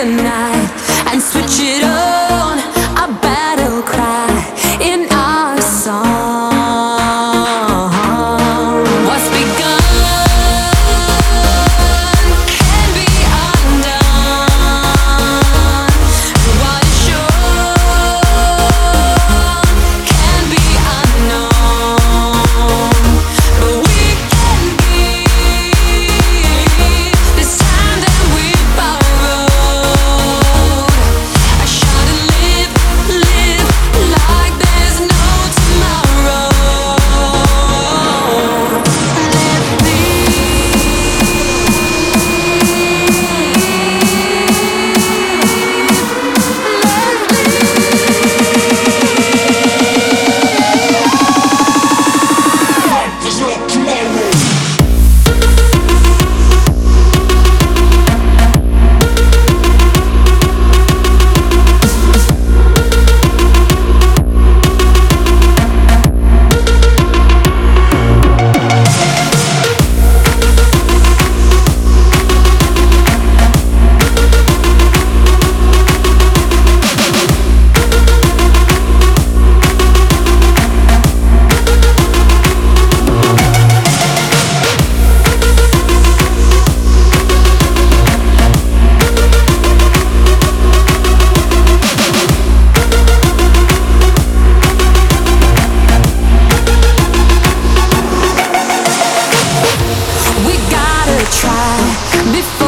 the night and switch it on. A battle cry in our song. What's begun can be undone. What is sure can be unknown. But we can give this time that we borrowed a shot and live like there's no tomorrow. We gotta try before